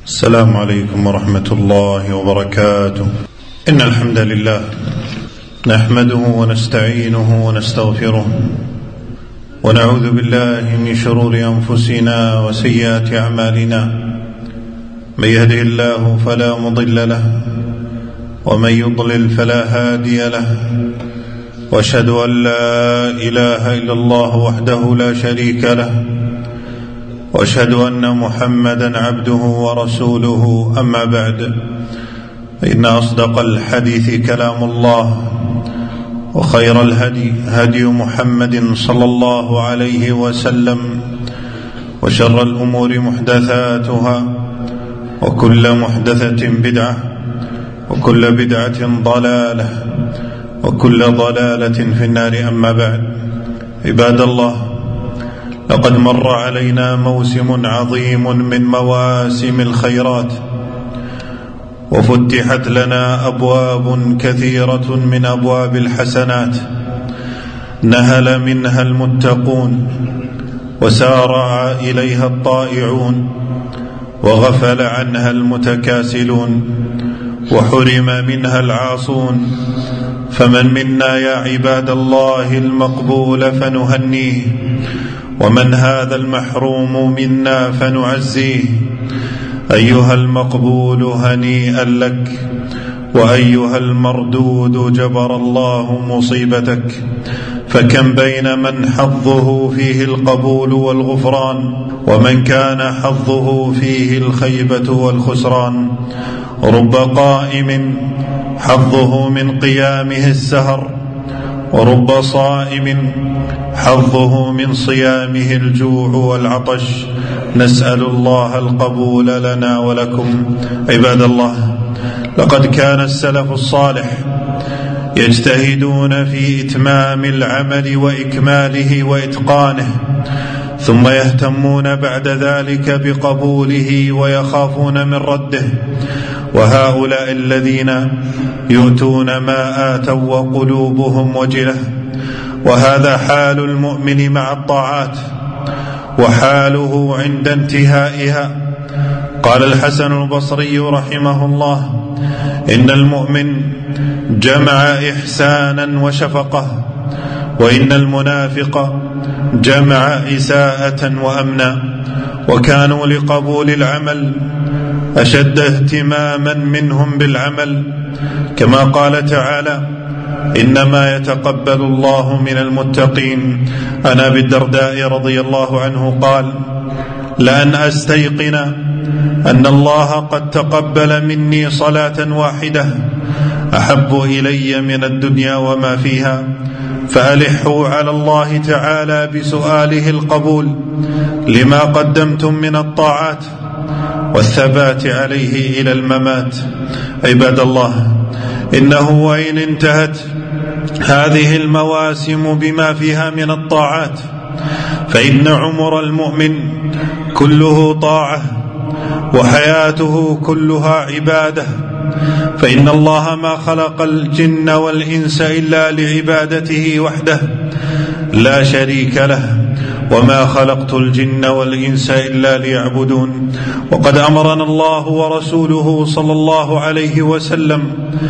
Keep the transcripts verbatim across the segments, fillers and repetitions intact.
السلام عليكم ورحمة الله وبركاته. إن الحمد لله نحمده ونستعينه ونستغفره ونعوذ بالله من شرور أنفسنا وسيئات أعمالنا. من يهده الله فلا مضل له ومن يضلل فلا هادي له، وأشهد أن لا إله إلا الله وحده لا شريك له، وأشهد أن محمدا عبده ورسوله. أما بعد، فإن أصدق الحديث كلام الله، وخير الهدي هدي محمد صلى الله عليه وسلم، وشر الأمور محدثاتها، وكل محدثة بدعة، وكل بدعة ضلالة، وكل ضلالة في النار. أما بعد، عباد الله، لقد مر علينا موسم عظيم من مواسم الخيرات، وفتحت لنا أبواب كثيرة من أبواب الحسنات، نهل منها المتقون وسارع إليها الطائعون، وغفل عنها المتكاسلون، وحرم منها العاصون. فمن منا يا عباد الله المقبول فنهنيه، ومن هذا المحروم منا فنعزيه. أيها المقبول هنيئا لك، وأيها المردود جبر الله مصيبتك. فكم بين من حظه فيه القبول والغفران، ومن كان حظه فيه الخيبة والخسران. رب قائم حظه من قيامه السهر، ورب صائم حظه من صيامه الجوع والعطش. نسأل الله القبول لنا ولكم. عباد الله، لقد كان السلف الصالح يجتهدون في إتمام العمل وإكماله وإتقانه، ثم يهتمون بعد ذلك بقبوله ويخافون من رده. وهؤلاء الذين يؤتون ما آتوا وقلوبهم وجلة. وهذا حال المؤمن مع الطاعات، وحاله عند انتهائها. قال الحسن البصري رحمه الله: إن المؤمن جمع إحسانا وشفقة، وإن المنافق جمع إساءة وأمنا. وكانوا لقبول العمل أشد اهتماما منهم بالعمل، كما قال تعالى: إنما يتقبل الله من المتقين. عن أبي الدرداء رضي الله عنه قال: لأن أستيقن أن الله قد تقبل مني صلاة واحدة أحب إلي من الدنيا وما فيها. فألحوا على الله تعالى بسؤاله القبول لما قدمتم من الطاعات، والثبات عليه إلى الممات. عباد الله، إنه وإن انتهت هذه المواسم بما فيها من الطاعات، فإن عمر المؤمن كله طاعة، وحياته كلها عبادة. فإن الله ما خلق الجن والإنس إلا لعبادته وحده لا شريك له، وما خلقت الجن والإنس إلا ليعبدون. وقد أمرنا الله ورسوله صلى الله عليه وسلم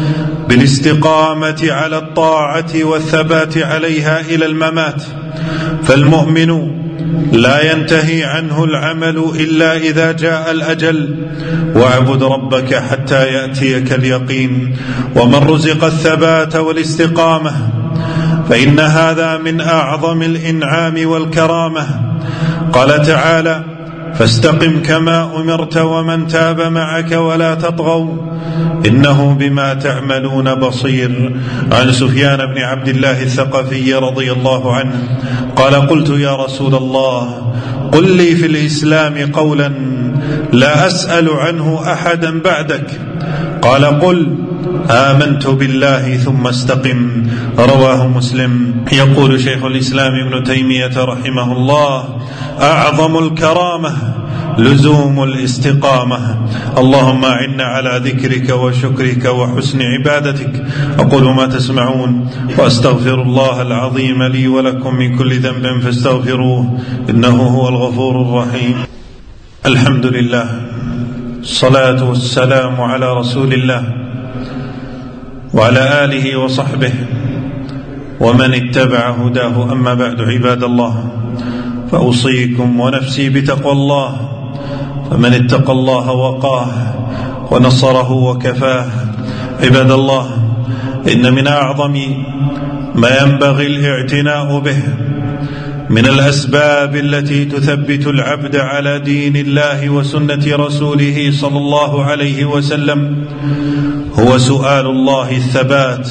بالاستقامة على الطاعة والثبات عليها إلى الممات. فالمؤمن لا ينتهي عنه العمل إلا إذا جاء الأجل. واعبد ربك حتى يأتيك اليقين. ومن رزق الثبات والاستقامة فإن هذا من أعظم الإنعام والكرامة. قال تعالى: فاستقم كما أمرت ومن تاب معك ولا تطغوا إنه بما تعملون بصير. عن سفيان بن عبد الله الثقفي رضي الله عنه قال: قلت يا رسول الله، قل لي في الإسلام قولا لا أسأل عنه أحدا بعدك. قال: قل آمنت بالله ثم استقم. رواه مسلم. يقول شيخ الإسلام ابن تيمية رحمه الله: أعظم الكرامة لزوم الاستقامة. اللهم أعنا على ذكرك وشكرك وحسن عبادتك. أقول ما تسمعون، وأستغفر الله العظيم لي ولكم من كل ذنب فاستغفروه إنه هو الغفور الرحيم. الحمد لله الصلاة والسلام على رسول الله وعلى آله وصحبه ومن اتبع هداه. أما بعد، عباد الله، فأوصيكم ونفسي بتقوى الله، فمن اتقى الله وقاه ونصره وكفاه. عباد الله، إن من أعظم ما ينبغي الاعتناء به من الأسباب التي تثبت العبد على دين الله وسنة رسوله صلى الله عليه وسلم هو سؤال الله الثبات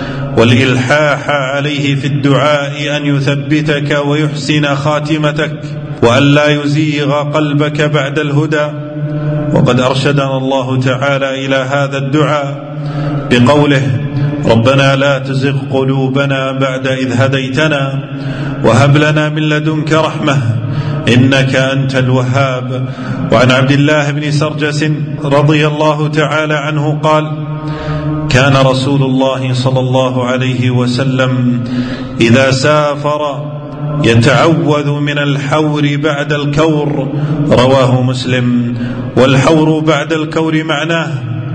والإلحاح عليه في الدعاء أن يثبتك ويحسن خاتمتك وأن لا يزيغ قلبك بعد الهدى. وقد أرشدنا الله تعالى إلى هذا الدعاء بقوله: ربنا لا تزغ قلوبنا بعد إذ هديتنا وهب لنا من لدنك رحمة إنك أنت الوهاب. وعن عبد الله بن سرجس رضي الله تعالى عنه قال: كان رسول الله صلى الله عليه وسلم إذا سافر يتعوذ من الحور بعد الكور. رواه مسلم. والحور بعد الكور معناه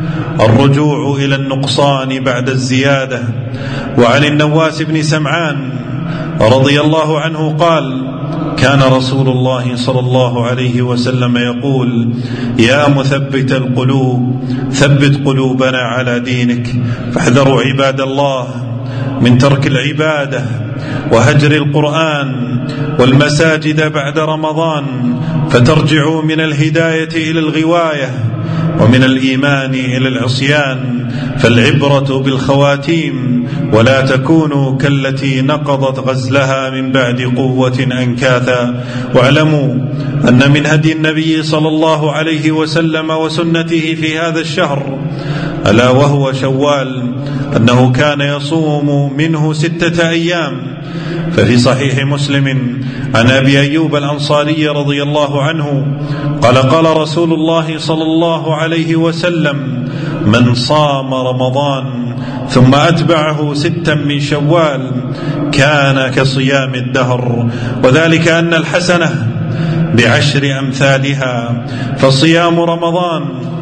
الرجوع إلى النقصان بعد الزيادة. وعن النواس بن سمعان رضي الله عنه قال: كان رسول الله صلى الله عليه وسلم يقول: يا مثبت القلوب ثبت قلوبنا على دينك. فاحذروا عباد الله من ترك العبادة وهجر القرآن والمساجد بعد رمضان، فترجعوا من الهداية إلى الغواية ومن الإيمان إلى العصيان. فالعبرة بالخواتيم، ولا تكونوا كالتي نقضت غزلها من بعد قوة أنكاثا. واعلموا أن من هدي النبي صلى الله عليه وسلم وسنته في هذا الشهر ألا وهو شوال أنه كان يصوم منه ستة أيام. ففي صحيح مسلم عن أبي أيوب الأنصاري رضي الله عنه قال: قال رسول الله صلى الله عليه وسلم: من صام رمضان ثم أتبعه ستا من شوال كان كصيام الدهر. وذلك أن الحسنة بعشر أمثالها، فصيام رمضان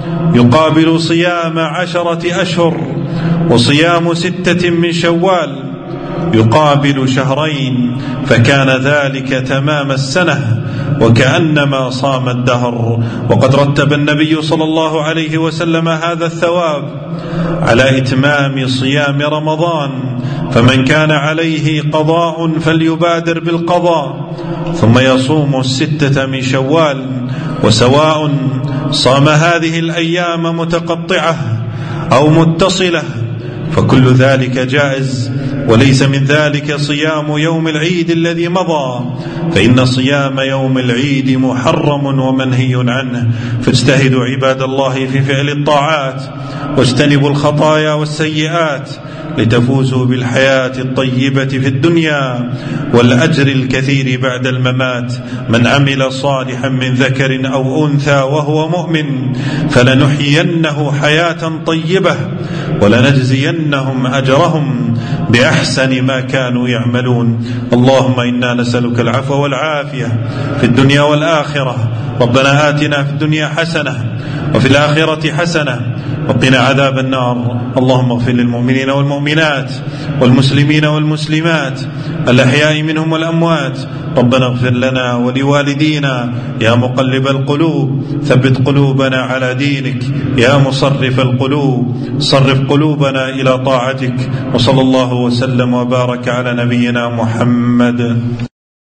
يقابل صيام عشرة أشهر، وصيام ستة من شوال يقابل شهرين، فكان ذلك تمام السنة وكأنما صام الدهر. وقد رتب النبي صلى الله عليه وسلم هذا الثواب على إتمام صيام رمضان، فمن كان عليه قضاء فليبادر بالقضاء ثم يصوم الستة من شوال. وسواء صام هذه الأيام متقطعة أو متصلة فكل ذلك جائز، وليس من ذلك صيام يوم العيد الذي مضى، فإن صيام يوم العيد محرم ومنهي عنه. فاجتهدوا عباد الله في فعل الطاعات واجتنبوا الخطايا والسيئات لتفوزوا بالحياة الطيبة في الدنيا والأجر الكثير بعد الممات. من عمل صالحا من ذكر أو أنثى وهو مؤمن فلنحيينه حياة طيبة ولنجزينهم أجرهم بأحسن ما كانوا يعملون. اللهم إنا نسألك العفو والعافية في الدنيا والآخرة. ربنا آتنا في الدنيا حسنة وفي الآخرة حسنة وقنا عذاب النار. اللهم اغفر للمؤمنين والمؤمنات والمسلمين والمسلمات الأحياء منهم والأموات. ربنا اغفر لنا ولوالدينا. يا مقلب القلوب ثبت قلوبنا على دينك. يا مصرف القلوب صرف قلوبنا إلى طاعتك. وصلى الله وسلم وبارك على نبينا محمد.